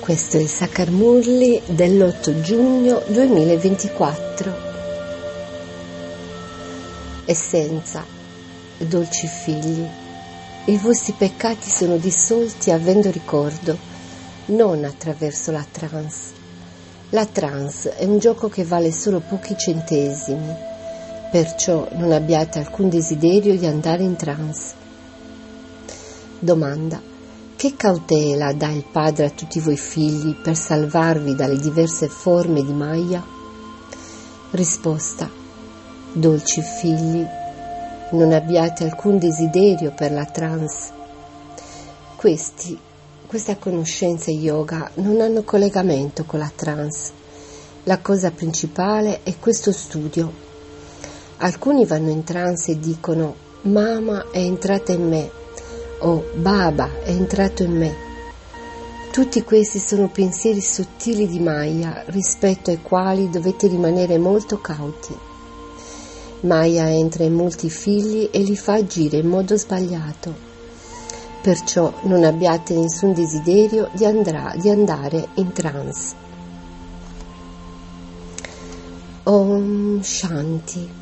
Questo è il Sakar Murli dell'8 giugno 2024. Essenza, dolci figli, i vostri peccati sono dissolti avendo ricordo, non attraverso la trance. La trance è un gioco che vale solo pochi centesimi, perciò non abbiate alcun desiderio di andare in trance. Domanda: che cautela dà il Padre a tutti voi figli per salvarvi dalle diverse forme di Maya? Risposta: dolci figli, non abbiate alcun desiderio per la trance. Questa conoscenza yoga non hanno collegamento con la trance. La cosa principale è questo studio. Alcuni vanno in trance e dicono: Mama è entrata in me, o Baba è entrato in me. Tutti questi sono pensieri sottili di Maya, rispetto ai quali dovete rimanere molto cauti. Maya entra in molti figli e li fa agire in modo sbagliato, perciò non abbiate nessun desiderio di andare in trance. Om Shanti.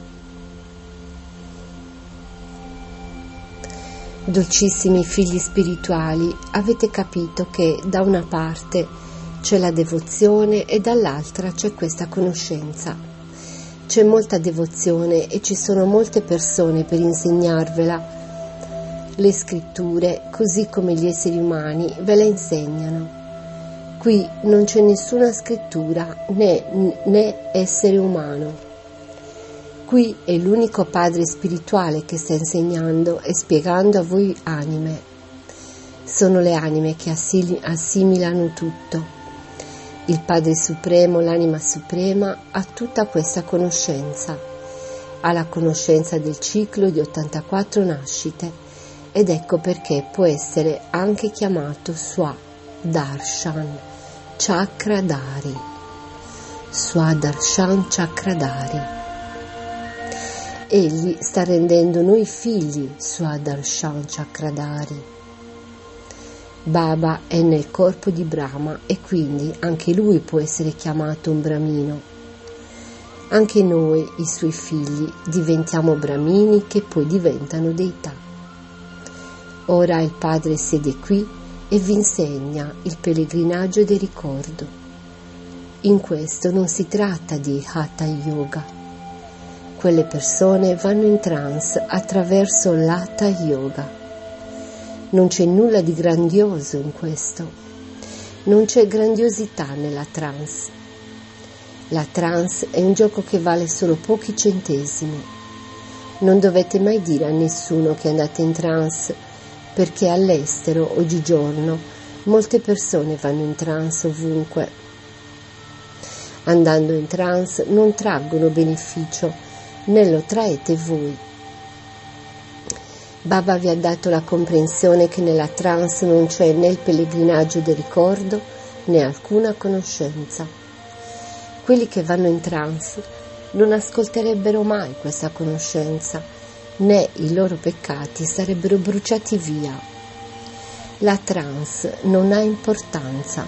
Dolcissimi figli spirituali, avete capito che da una parte c'è la devozione e dall'altra c'è questa conoscenza. C'è molta devozione e ci sono molte persone per insegnarvela. Le scritture, così come gli esseri umani, ve la insegnano. Qui non c'è nessuna scrittura né essere umano. Qui è l'unico padre spirituale che sta insegnando e spiegando a voi anime. Sono le anime che assimilano tutto. Il Padre Supremo, l'anima suprema, ha tutta questa conoscenza. Ha la conoscenza del ciclo di 84 nascite ed ecco perché può essere anche chiamato Swadarshan Chakradari. Swadarshan Chakradari. Egli sta rendendo noi figli Swadarshan Chakradari. Baba è nel corpo di Brahma e quindi anche lui può essere chiamato un Brahmino. Anche noi, i suoi figli, diventiamo Brahmini che poi diventano deità. Ora il Padre siede qui e vi insegna il pellegrinaggio del ricordo. In questo non si tratta di Hatha Yoga. Quelle persone vanno in trance attraverso l'Hatha Yoga. Non c'è nulla di grandioso in questo. Non c'è grandiosità nella trance. La trance è un gioco che vale solo pochi centesimi. Non dovete mai dire a nessuno che andate in trance, perché all'estero, oggigiorno, molte persone vanno in trance ovunque. Andando in trance non traggono beneficio, né lo traete voi. Baba vi ha dato la comprensione che nella trance non c'è né il pellegrinaggio del ricordo né alcuna conoscenza. Quelli che vanno in trance non ascolterebbero mai questa conoscenza, né i loro peccati sarebbero bruciati via. La trance non ha importanza.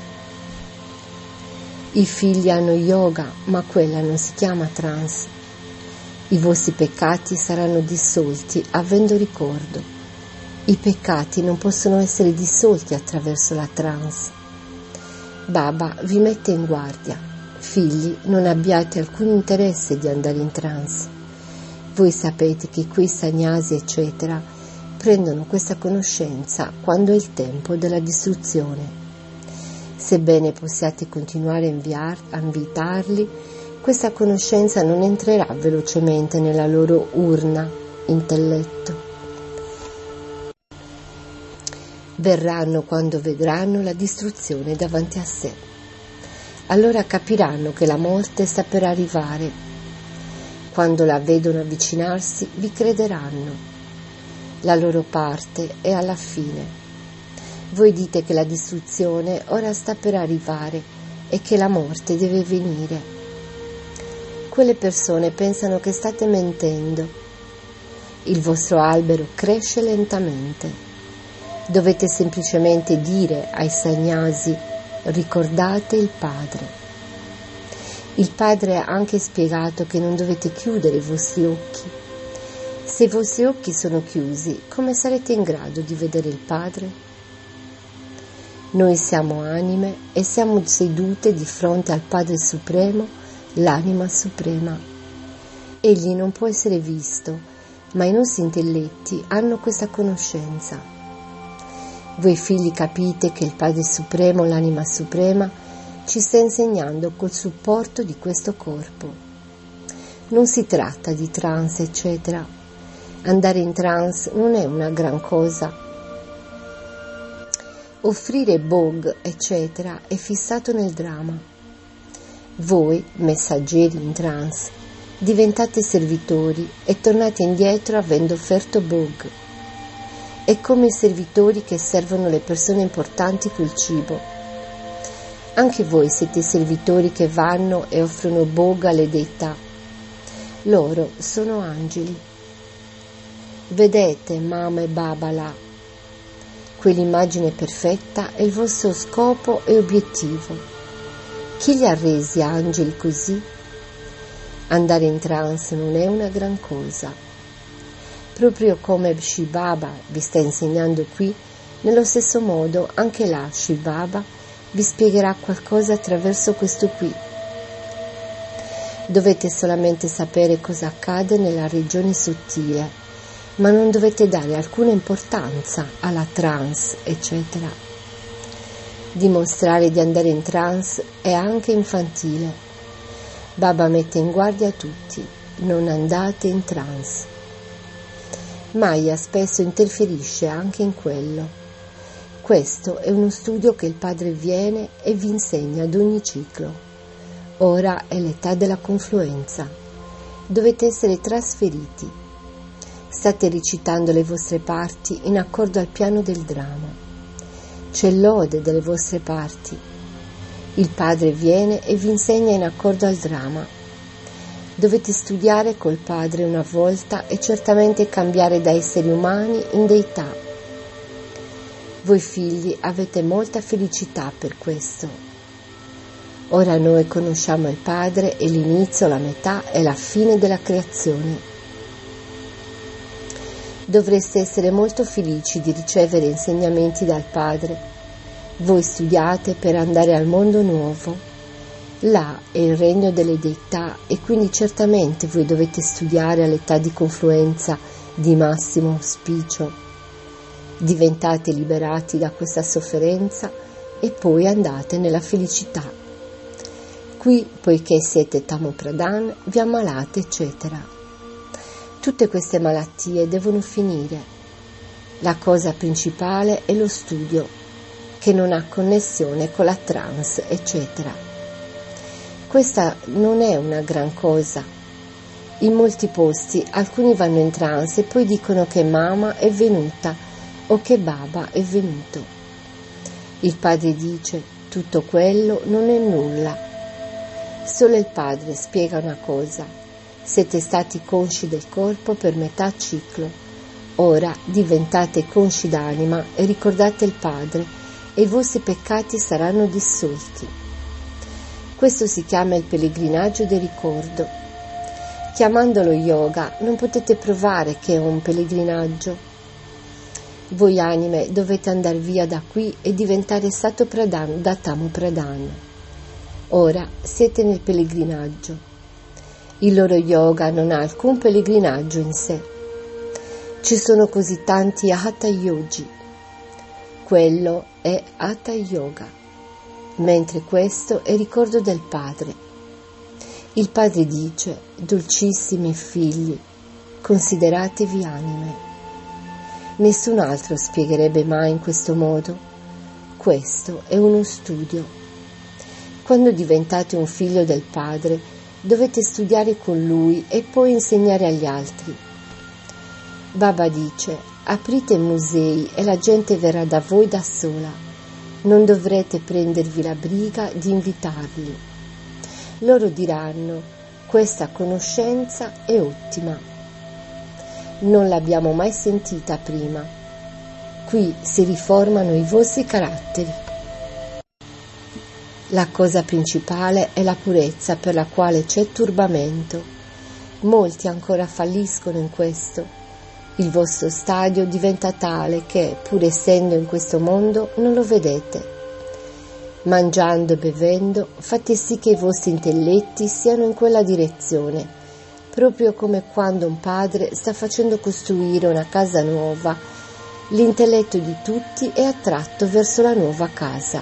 I figli hanno yoga, ma quella non si chiama trance. I vostri peccati saranno dissolti avendo ricordo. I peccati non possono essere dissolti attraverso la trance. Baba vi mette in guardia. Figli, non abbiate alcun interesse di andare in trance. Voi sapete che quei sannyasi, eccetera, prendono questa conoscenza quando è il tempo della distruzione. Sebbene possiate continuare a invitarli, questa conoscenza non entrerà velocemente nella loro urna, intelletto. Verranno quando vedranno la distruzione davanti a sé. Allora capiranno che la morte sta per arrivare. Quando la vedono avvicinarsi, vi crederanno. La loro parte è alla fine. Voi dite che la distruzione ora sta per arrivare e che la morte deve venire. Quelle persone pensano che state mentendo. Il vostro albero cresce lentamente. Dovete semplicemente dire ai sannyasi: ricordate il Padre. Il Padre ha anche spiegato che non dovete chiudere i vostri occhi. Se i vostri occhi sono chiusi, come sarete in grado di vedere il Padre? Noi siamo anime e siamo sedute di fronte al Padre Supremo, l'anima suprema. Egli non può essere visto, ma i nostri intelletti hanno questa conoscenza. Voi figli capite che il Padre Supremo, l'anima suprema, ci sta insegnando col supporto di questo corpo. Non si tratta di trance, eccetera. Andare in trance non è una gran cosa. Offrire bog, eccetera, è fissato nel dramma. Voi, messaggeri in trance, diventate servitori e tornate indietro avendo offerto bog. È come i servitori che servono le persone importanti col cibo. Anche voi siete servitori che vanno e offrono boga alle deità. Loro sono angeli. Vedete mamma e baba là. Quell'immagine perfetta è il vostro scopo e obiettivo. Chi li ha resi angeli così? Andare in trance non è una gran cosa. Proprio come Shiv Baba vi sta insegnando qui, nello stesso modo anche là Shiv Baba vi spiegherà qualcosa attraverso questo qui. Dovete solamente sapere cosa accade nella regione sottile, ma non dovete dare alcuna importanza alla trance, eccetera. Dimostrare di andare in trance è anche infantile. Baba mette in guardia tutti, non andate in trance. Maya spesso interferisce anche in quello. Questo è uno studio che il Padre viene e vi insegna ad ogni ciclo. Ora è l'età della confluenza. Dovete essere trasferiti. State recitando le vostre parti in accordo al piano del dramma. C'è lode delle vostre parti. Il Padre viene e vi insegna in accordo al dramma. Dovete studiare col Padre una volta e certamente cambiare da esseri umani in deità. Voi figli avete molta felicità per questo. Ora noi conosciamo il Padre e l'inizio, la metà e la fine della creazione. Dovreste essere molto felici di ricevere insegnamenti dal Padre. Voi studiate per andare al mondo nuovo. Là è il regno delle deità e quindi certamente voi dovete studiare all'età di confluenza di massimo auspicio. Diventate liberati da questa sofferenza e poi andate nella felicità. Qui, poiché siete Tamo Pradhan, vi ammalate, eccetera. Tutte queste malattie devono finire. La cosa principale è lo studio, che non ha connessione con la trance, eccetera. Questa non è una gran cosa. In molti posti alcuni vanno in trance e poi dicono che mamma è venuta o che Baba è venuto. Il Padre dice, tutto quello non è nulla. Solo il Padre spiega una cosa. Siete stati consci del corpo per metà ciclo. Ora diventate consci d'anima e ricordate il Padre e i vostri peccati saranno dissolti. Questo si chiama il pellegrinaggio del ricordo. Chiamandolo yoga non potete provare che è un pellegrinaggio. Voi anime dovete andare via da qui e diventare Sato Pradhan da Tamo Pradhan. Ora siete nel pellegrinaggio. Il loro yoga non ha alcun pellegrinaggio in sé. Ci sono così tanti Hatha Yogi. Quello è Hatha Yoga, mentre questo è ricordo del Padre. Il Padre dice, dolcissimi figli, consideratevi anime. Nessun altro spiegherebbe mai in questo modo. Questo è uno studio. Quando diventate un figlio del Padre, dovete studiare con Lui e poi insegnare agli altri. Baba dice, aprite musei e la gente verrà da voi da sola. Non dovrete prendervi la briga di invitarli. Loro diranno, questa conoscenza è ottima. Non l'abbiamo mai sentita prima. Qui si riformano i vostri caratteri. La cosa principale è la purezza, per la quale c'è turbamento. Molti ancora falliscono in questo. Il vostro stadio diventa tale che, pur essendo in questo mondo, non lo vedete. Mangiando e bevendo, fate sì che i vostri intelletti siano in quella direzione, proprio come quando un padre sta facendo costruire una casa nuova. L'intelletto di tutti è attratto verso la nuova casa.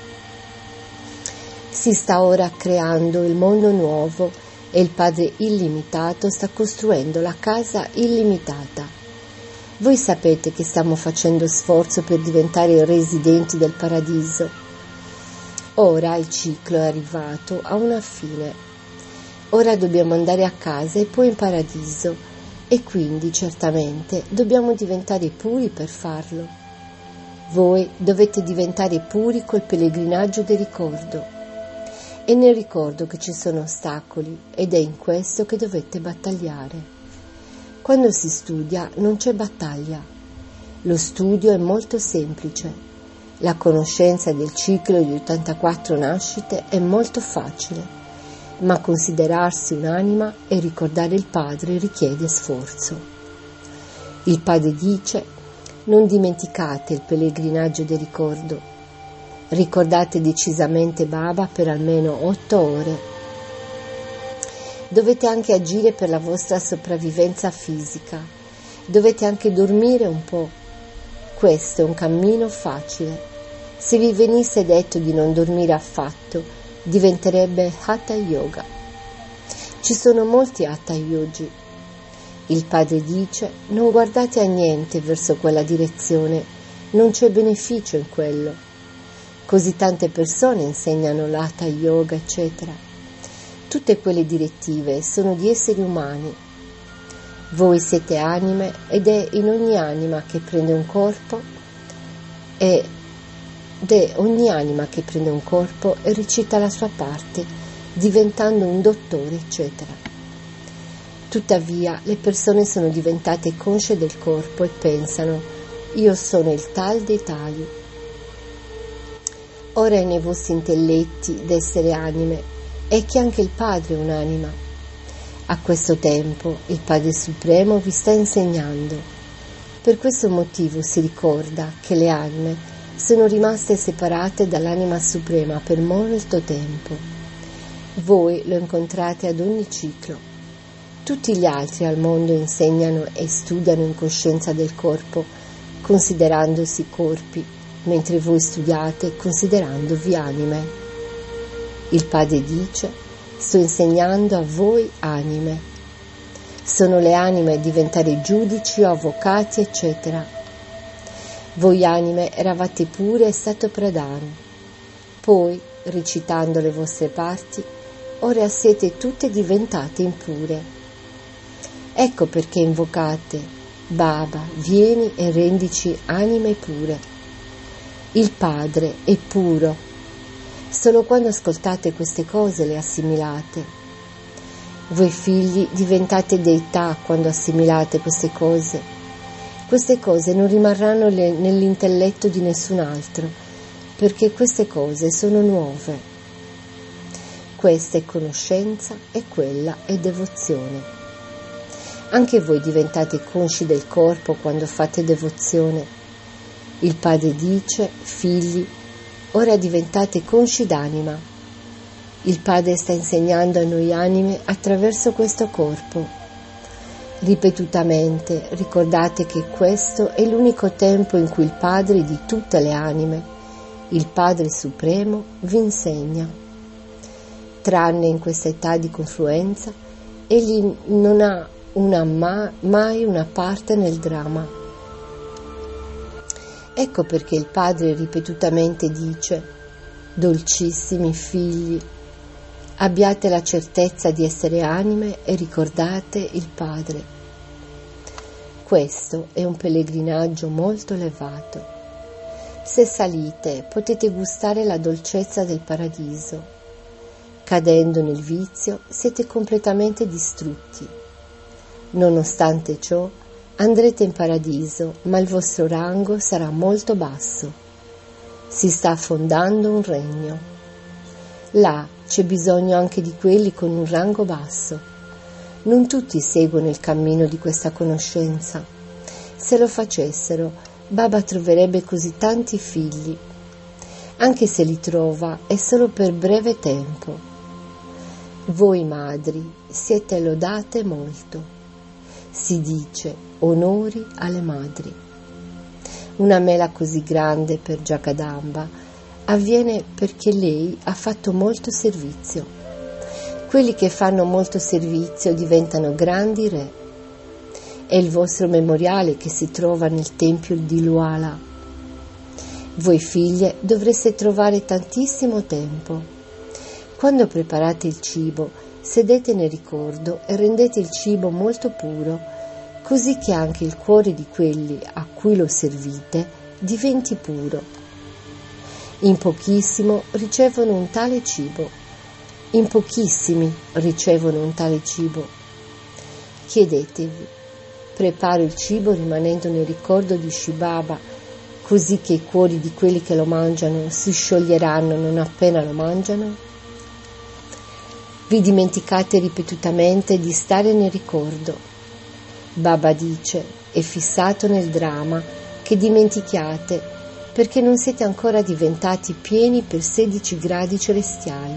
Si sta ora creando il mondo nuovo e il Padre illimitato sta costruendo la casa illimitata. Voi sapete che stiamo facendo sforzo per diventare residenti del paradiso. Ora il ciclo è arrivato a una fine. Ora dobbiamo andare a casa e poi in paradiso, e quindi certamente dobbiamo diventare puri per farlo. Voi dovete diventare puri col pellegrinaggio del ricordo. È nel ricordo che ci sono ostacoli ed è in questo che dovete battagliare. Quando si studia non c'è battaglia. Lo studio è molto semplice. La conoscenza del ciclo di 84 nascite è molto facile. Ma considerarsi un'anima e ricordare il Padre richiede sforzo. Il Padre dice: non dimenticate il pellegrinaggio del ricordo. Ricordate decisamente Baba per almeno 8 ore. Dovete anche agire per la vostra sopravvivenza fisica. Dovete anche dormire un po'. Questo è un cammino facile. Se vi venisse detto di non dormire affatto, diventerebbe Hatha Yoga. Ci sono molti Hatha Yogi. Il Padre dice: non guardate a niente verso quella direzione, non c'è beneficio in quello. Così tante persone insegnano l'Hatha Yoga, eccetera. Tutte quelle direttive sono di esseri umani. Voi siete anime ed è in ogni anima che prende un corpo ed è ogni anima che prende un corpo e recita la sua parte, diventando un dottore, eccetera. Tuttavia, le persone sono diventate consce del corpo e pensano: io sono il tal dei tali. Ora è nei vostri intelletti d'essere anime e che anche il Padre è un'anima. A questo tempo il Padre Supremo vi sta insegnando. Per questo motivo si ricorda che le anime sono rimaste separate dall'anima suprema per molto tempo. Voi lo incontrate ad ogni ciclo. Tutti gli altri al mondo insegnano e studiano in coscienza del corpo, considerandosi corpi, mentre voi studiate considerandovi anime. Il Padre dice: sto insegnando a voi anime. Sono le anime a diventare giudici o avvocati, eccetera. Voi anime eravate pure e stato pradano. Poi, recitando le vostre parti, ora siete tutte diventate impure. Ecco perché invocate: Baba, vieni e rendici anime pure. Il Padre è puro. Solo quando ascoltate queste cose le assimilate. Voi figli diventate deità quando assimilate queste cose. Queste cose non rimarranno nell'intelletto di nessun altro, perché queste cose sono nuove. Questa è conoscenza e quella è devozione. Anche voi diventate consci del corpo quando fate devozione. Il Padre dice: figli, ora diventate consci d'anima. Il Padre sta insegnando a noi anime attraverso questo corpo. Ripetutamente ricordate che questo è l'unico tempo in cui il Padre di tutte le anime, il Padre Supremo, vi insegna. Tranne in questa età di confluenza, egli non ha mai una parte nel dramma. Ecco perché il Padre ripetutamente dice: dolcissimi figli, abbiate la certezza di essere anime e ricordate il Padre. Questo è un pellegrinaggio molto elevato. Se salite, potete gustare la dolcezza del paradiso. Cadendo nel vizio, siete completamente distrutti. Nonostante ciò, andrete in paradiso, ma il vostro rango sarà molto basso. Si sta fondando un regno. Là c'è bisogno anche di quelli con un rango basso. Non tutti seguono il cammino di questa conoscenza. Se lo facessero, Baba troverebbe così tanti figli. Anche se li trova, è solo per breve tempo. Voi madri siete lodate molto. Si dice onori alle madri. Una mela così grande per Jagadamba avviene perché lei ha fatto molto servizio. Quelli che fanno molto servizio diventano grandi re. È il vostro memoriale che si trova nel tempio di Luala. Voi figlie dovreste trovare tantissimo tempo. Quando preparate il cibo, sedete nel ricordo e rendete il cibo molto puro, così che anche il cuore di quelli a cui lo servite diventi puro. In pochissimo ricevono un tale cibo. In pochissimi ricevono un tale cibo. Chiedetevi: preparo il cibo rimanendo nel ricordo di Shri Baba, così che i cuori di quelli che lo mangiano si scioglieranno non appena lo mangiano? Vi dimenticate ripetutamente di stare nel ricordo. Baba dice, è fissato nel dramma, che dimentichiate perché non siete ancora diventati pieni per 16 gradi celestiali.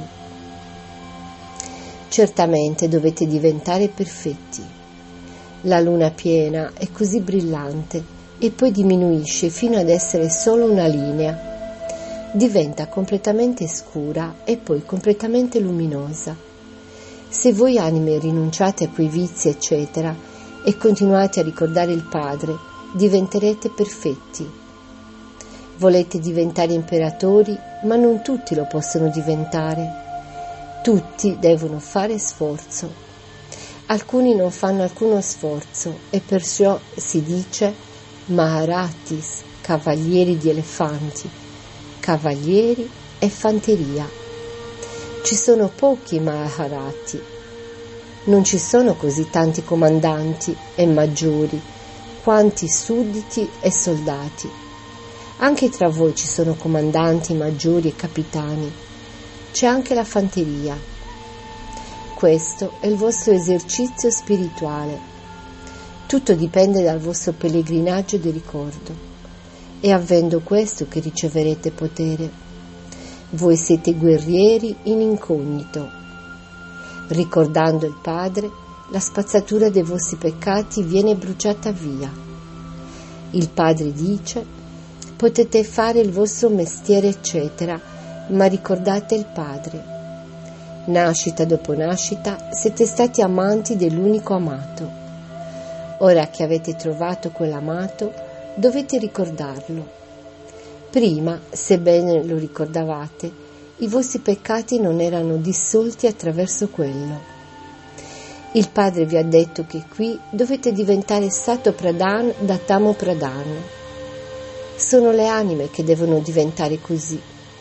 Certamente dovete diventare perfetti. La luna piena è così brillante e poi diminuisce fino ad essere solo una linea. Diventa completamente scura e poi completamente luminosa. Se voi anime rinunciate a quei vizi, eccetera, e continuate a ricordare il Padre, diventerete perfetti. Volete diventare imperatori, ma non tutti lo possono diventare. Tutti devono fare sforzo. Alcuni non fanno alcuno sforzo e perciò si dice Maharatis, cavalieri di elefanti, cavalieri e fanteria. Ci sono pochi Maharati, non ci sono così tanti comandanti e maggiori quanti sudditi e soldati. Anche tra voi ci sono comandanti, maggiori e capitani. C'è anche la fanteria. Questo è il vostro esercizio spirituale. Tutto dipende dal vostro pellegrinaggio di ricordo. È avendo questo che riceverete potere. Voi siete guerrieri in incognito. Ricordando il Padre, la spazzatura dei vostri peccati viene bruciata via. Il Padre dice: potete fare il vostro mestiere, eccetera, ma ricordate il Padre. Nascita dopo nascita siete stati amanti dell'unico amato. Ora che avete trovato quell'amato, dovete ricordarlo. Prima, sebbene lo ricordavate, i vostri peccati non erano dissolti attraverso quello. Il Padre vi ha detto che qui dovete diventare Sato Pradhan da Tamo Pradhan. Sono le anime che devono diventare così.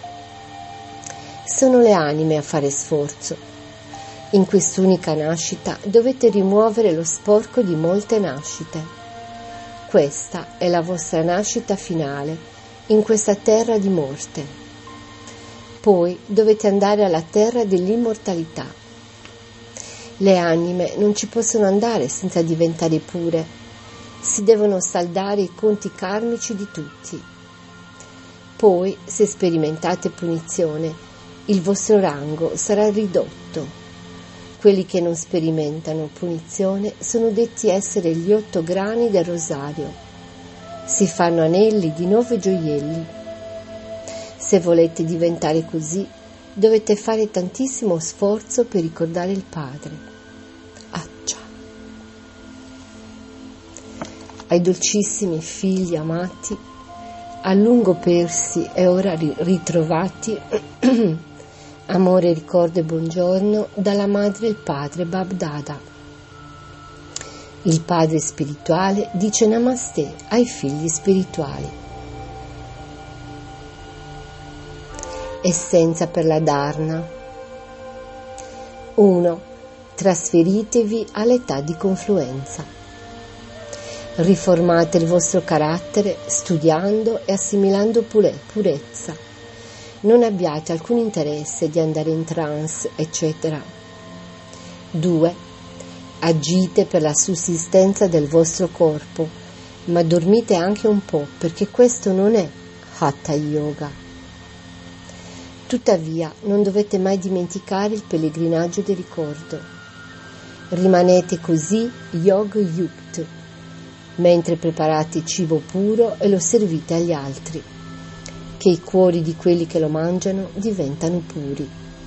Sono le anime a fare sforzo. In quest'unica nascita dovete rimuovere lo sporco di molte nascite. Questa è la vostra nascita finale in questa terra di morte. Poi dovete andare alla terra dell'immortalità. Le anime non ci possono andare senza diventare pure. Si devono saldare i conti karmici di tutti. Poi, se sperimentate punizione, il vostro rango sarà ridotto. Quelli che non sperimentano punizione sono detti essere gli 8 grani del rosario. Si fanno anelli di 9 gioielli. Se volete diventare così, dovete fare tantissimo sforzo per ricordare il Padre. Accia. Ai dolcissimi figli amati, a lungo persi e ora ritrovati, amore, ricordo e buongiorno dalla madre e il padre Babdada. Il padre spirituale dice Namaste ai figli spirituali. Essenza per la Dharna. 1. Trasferitevi all'età di confluenza. Riformate il vostro carattere studiando e assimilando purezza. Non abbiate alcun interesse di andare in trance, eccetera. 2. Agite per la sussistenza del vostro corpo, ma dormite anche un po', perché questo non è Hatha Yoga. Tuttavia, non dovete mai dimenticare il pellegrinaggio del ricordo. Rimanete così Yog Yukt, mentre preparate cibo puro e lo servite agli altri, che i cuori di quelli che lo mangiano diventano puri.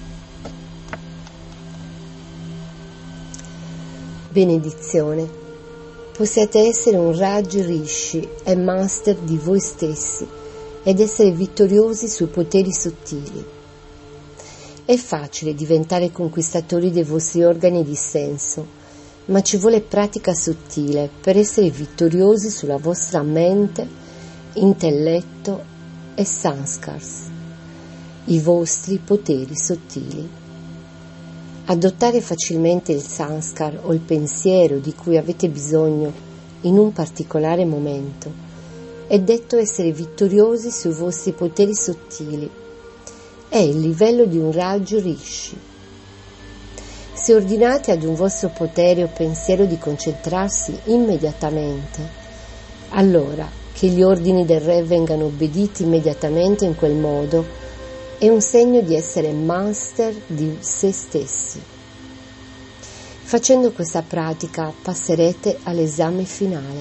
Benedizione. Possiate essere un Raj Rishi e master di voi stessi ed essere vittoriosi sui poteri sottili. È facile diventare conquistatori dei vostri organi di senso, ma ci vuole pratica sottile per essere vittoriosi sulla vostra mente, intelletto e sanskars, i vostri poteri sottili. Adottare facilmente il sanskar o il pensiero di cui avete bisogno in un particolare momento è detto essere vittoriosi sui vostri poteri sottili. È il livello di un Raj Rishi. Se ordinate ad un vostro potere o pensiero di concentrarsi immediatamente, allora che gli ordini del Re vengano obbediti immediatamente in quel modo è un segno di essere master di se stessi. Facendo questa pratica passerete all'esame finale.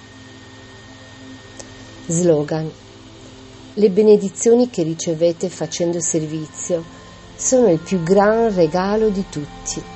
Slogan. Le benedizioni che ricevete facendo servizio sono il più gran regalo di tutti.